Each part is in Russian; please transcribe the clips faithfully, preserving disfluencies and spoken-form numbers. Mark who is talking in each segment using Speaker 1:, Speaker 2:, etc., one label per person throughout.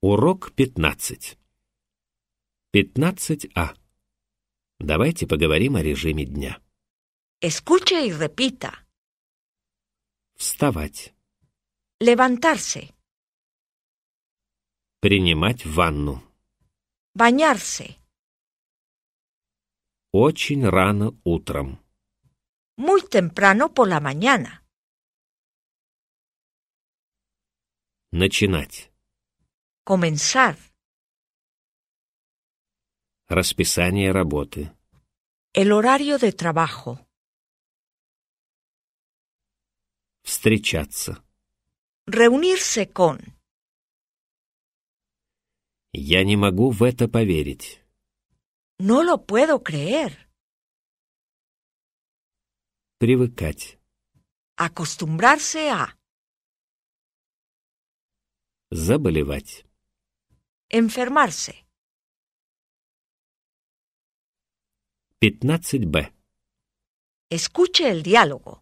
Speaker 1: Урок пятнадцать. пятнадцать А. Давайте поговорим о режиме дня.
Speaker 2: Escuche y repita.
Speaker 1: Вставать.
Speaker 2: Levantarse.
Speaker 1: Принимать ванну.
Speaker 2: Bañarse.
Speaker 1: Очень рано утром.
Speaker 2: Muy temprano por la mañana.
Speaker 1: Начинать.
Speaker 2: Comenzar.
Speaker 1: Расписание работы.
Speaker 2: El horario de trabajo.
Speaker 1: Встречаться.
Speaker 2: Reunirse con.
Speaker 1: Я не могу в это поверить.
Speaker 2: No lo puedo creer.
Speaker 1: Привыкать.
Speaker 2: Acostumbrarse a.
Speaker 1: Заболевать.
Speaker 2: Enfermarse.
Speaker 1: пятнадцать Б.
Speaker 2: Escuche el diálogo.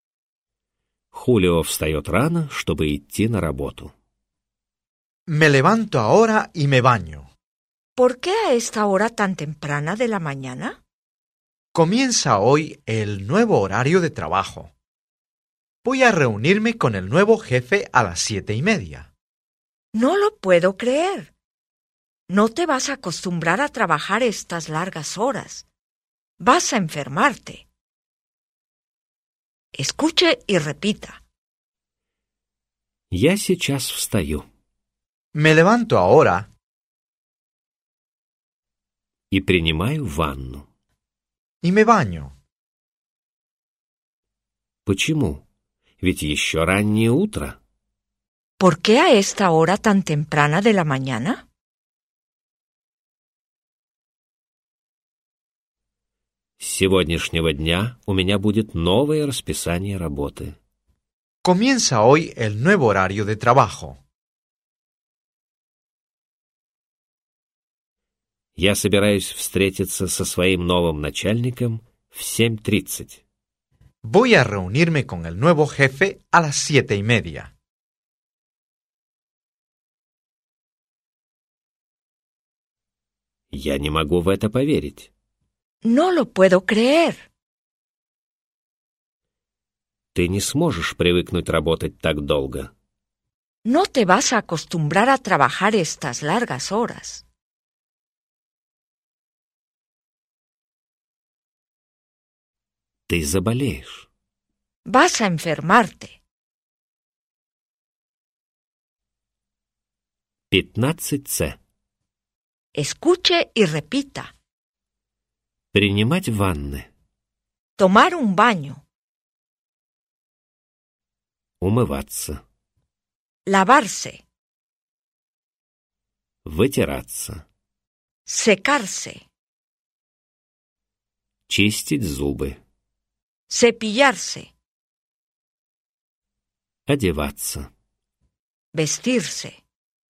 Speaker 1: Хулио встает рано, чтобы идти на работу.
Speaker 3: Me levanto ahora y me baño.
Speaker 2: ¿Por qué a esta hora tan temprana de la mañana?
Speaker 3: Comienza hoy el nuevo horario de trabajo. Voy a reunirme con el nuevo jefe a las siete y media.
Speaker 2: No lo puedo creer. No te vas a acostumbrar a trabajar estas largas horas. Vas a enfermarte. Escuche y repita.
Speaker 1: Я сейчас встаю.
Speaker 3: Me levanto ahora
Speaker 1: И принимаю ванну.
Speaker 3: y me baño.
Speaker 1: Почему? Ведь еще раннее утро.
Speaker 2: ¿Por qué a esta hora tan temprana de la mañana?
Speaker 1: С сегодняшнего дня у меня будет новое расписание работы.
Speaker 3: Comienza hoy el nuevo horario de trabajo.
Speaker 1: Я собираюсь встретиться со своим новым начальником в семь тридцать.
Speaker 3: Voy a reunirme con el nuevo jefe a las siete y media.
Speaker 1: Я не могу в это поверить.
Speaker 2: No lo puedo creer.
Speaker 1: Ты не сможешь привыкнуть работать так долго.
Speaker 2: No te vas a acostumbrar a trabajar estas largas horas.
Speaker 1: Ты заболеешь.
Speaker 2: Vas a enfermarte.
Speaker 1: пятнадцать С.
Speaker 2: Escuche y repita.
Speaker 1: Принимать ванны.
Speaker 2: Tomar un baño.
Speaker 1: Умываться.
Speaker 2: Lavarse.
Speaker 1: Вытираться.
Speaker 2: Secarse.
Speaker 1: Чистить зубы.
Speaker 2: Cepillarse.
Speaker 1: Одеваться.
Speaker 2: Vestirse.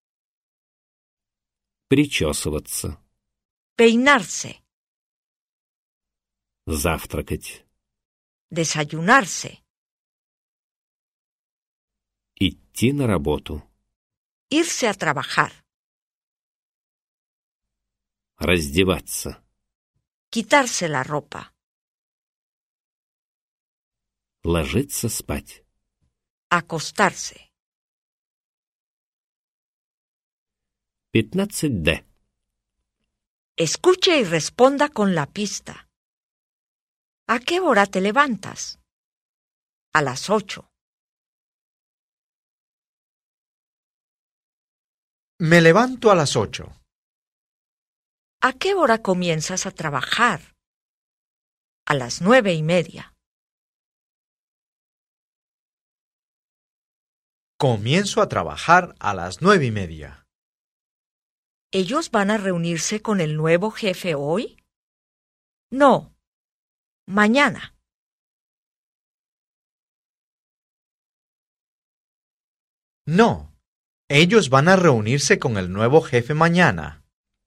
Speaker 1: Причесываться.
Speaker 2: Peinarse.
Speaker 1: Завтракать.
Speaker 2: Desayunarse.
Speaker 1: Идти на работу.
Speaker 2: Irse a trabajar.
Speaker 1: Раздеваться.
Speaker 2: Quitarse la ropa.
Speaker 1: Ложиться спать.
Speaker 2: Acostarse.
Speaker 1: пятнадцать Д.
Speaker 2: Escuche y responda con la pista. ¿A qué hora te levantas? A las ocho.
Speaker 3: Me levanto a las ocho.
Speaker 2: ¿A qué hora comienzas a trabajar? A las nueve y media.
Speaker 3: Comienzo a trabajar a las nueve y media.
Speaker 2: ¿Ellos van a reunirse con el nuevo jefe hoy? No. Mañana.
Speaker 3: No. Ellos van a reunirse con el nuevo jefe mañana.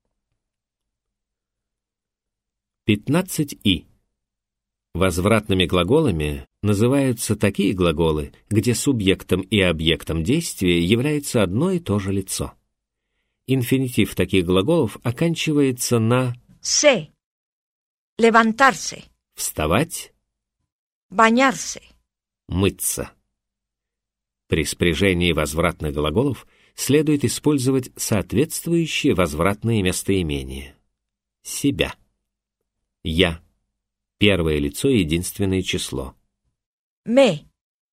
Speaker 1: пятнадцать И. Возвратными глаголами называются такие глаголы, где субъектом и объектом действия является одно и то же лицо. Инфинитив таких глаголов оканчивается на
Speaker 2: se, levantarse,
Speaker 1: «вставать»,
Speaker 2: bañarse,
Speaker 1: «мыться». При спряжении возвратных глаголов следует использовать соответствующие возвратные местоимения. Себя. Я. Первое лицо, единственное число.
Speaker 2: me,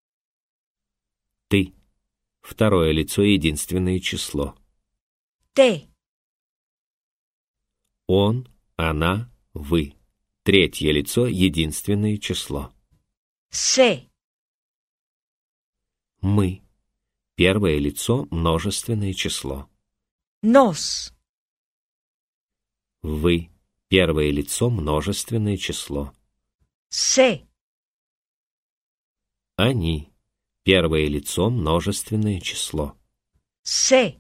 Speaker 1: Ты. Второе лицо, единственное число.
Speaker 2: te,
Speaker 1: Он, она, вы. Третье лицо, единственное число.
Speaker 2: se,
Speaker 1: Мы. Первое лицо, множественное число.
Speaker 2: nos,
Speaker 1: Вы. Первое лицо, множественное число.
Speaker 2: se,
Speaker 1: Они. Первое лицо, множественное число.
Speaker 2: se.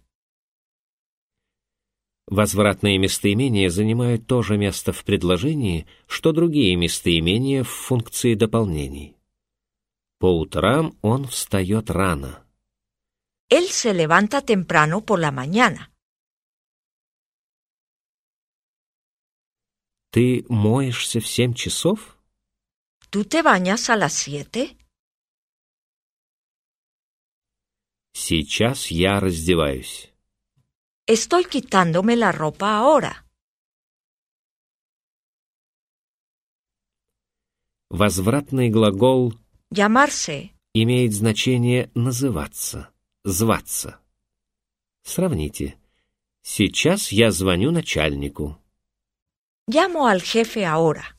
Speaker 1: Возвратные местоимения занимают то же место в предложении, что другие местоимения в функции дополнений. По утрам он встает рано.
Speaker 2: Él se levanta temprano por la mañana.
Speaker 1: Ты моешься в семь часов?
Speaker 2: ¿Tú te bañas a las siete?
Speaker 1: Сейчас я раздеваюсь.
Speaker 2: Estoy quitándome la ropa ahora.
Speaker 1: Возвратный глагол
Speaker 2: Llamarse,
Speaker 1: имеет значение «называться», «зваться». Сравните. Сейчас я звоню начальнику.
Speaker 2: llamo al jefe ahora.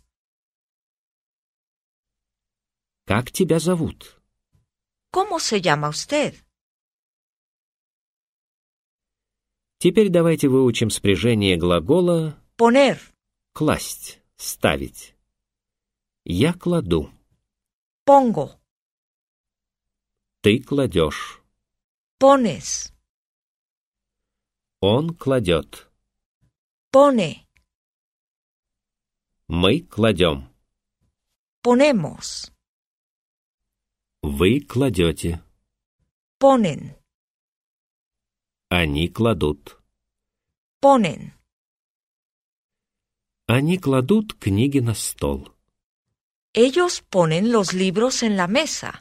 Speaker 1: Как тебя зовут?
Speaker 2: ¿Cómo se llama usted?
Speaker 1: Теперь давайте выучим спряжение глагола
Speaker 2: Poner,
Speaker 1: «класть», «ставить». Я кладу.
Speaker 2: pongo,
Speaker 1: Ты кладешь.
Speaker 2: pones,
Speaker 1: Он кладет.
Speaker 2: pone,
Speaker 1: Мы кладем.
Speaker 2: ponemos,
Speaker 1: Вы кладете.
Speaker 2: ponen,
Speaker 1: Они кладут.
Speaker 2: ponen.
Speaker 1: Они кладут книги на стол.
Speaker 2: Ellos ponen los libros en la mesa.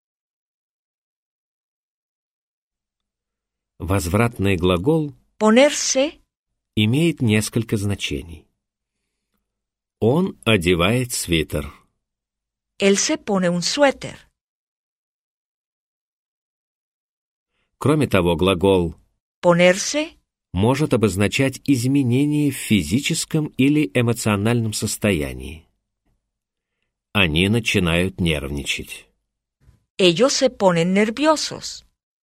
Speaker 1: Возвратный глагол
Speaker 2: Ponerse,
Speaker 1: имеет несколько значений. Он одевает свитер.
Speaker 2: él se pone un suéter.
Speaker 1: Кроме того, глагол
Speaker 2: Ponerse
Speaker 1: может обозначать изменение в физическом или эмоциональном состоянии. Они начинают нервничать.
Speaker 2: ellos se ponen nerviosos.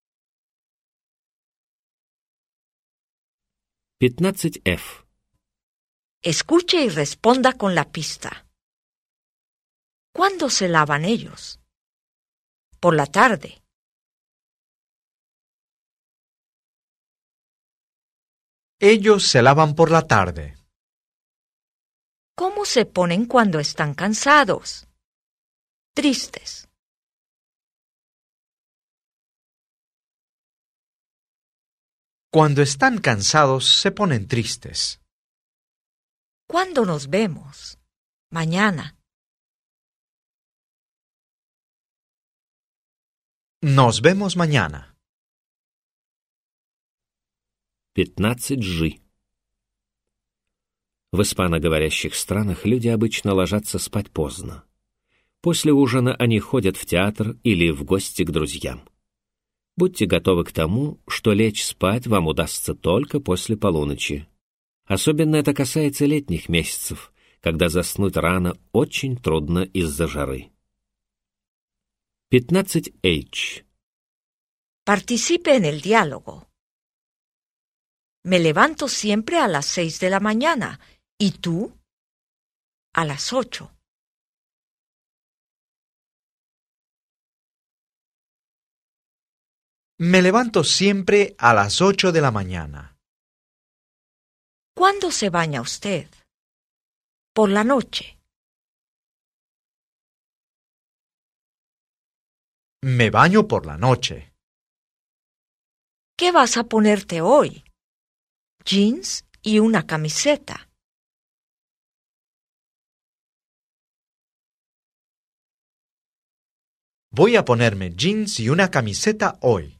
Speaker 1: пятнадцать эф.
Speaker 2: Escuche y responda con la pista. ¿Cuándo se lavan ellos? Por la tarde.
Speaker 3: Ellos se lavan por la tarde.
Speaker 2: ¿Cómo se ponen cuando están cansados? Tristes.
Speaker 3: Cuando están cansados se ponen tristes.
Speaker 2: ¿Cuándo nos vemos? Mañana.
Speaker 3: Nos vemos mañana.
Speaker 1: пятнадцать жи. В испаноговорящих странах люди обычно ложатся спать поздно. После ужина они ходят в театр или в гости к друзьям. Будьте готовы к тому, что лечь спать вам удастся только после полуночи. Особенно это касается летних месяцев, когда заснуть рано очень трудно из-за жары. пятнадцать эйч.
Speaker 2: Participe en el diálogo. Me levanto siempre a las seis de la mañana. ¿Y tú? A las ocho.
Speaker 3: Me levanto siempre a las ocho de la mañana.
Speaker 2: ¿Cuándo se baña usted? Por la noche.
Speaker 3: Me baño por la noche.
Speaker 2: ¿Qué vas a ponerte hoy? jeans y una camiseta.
Speaker 3: Voy a ponerme jeans y una camiseta hoy.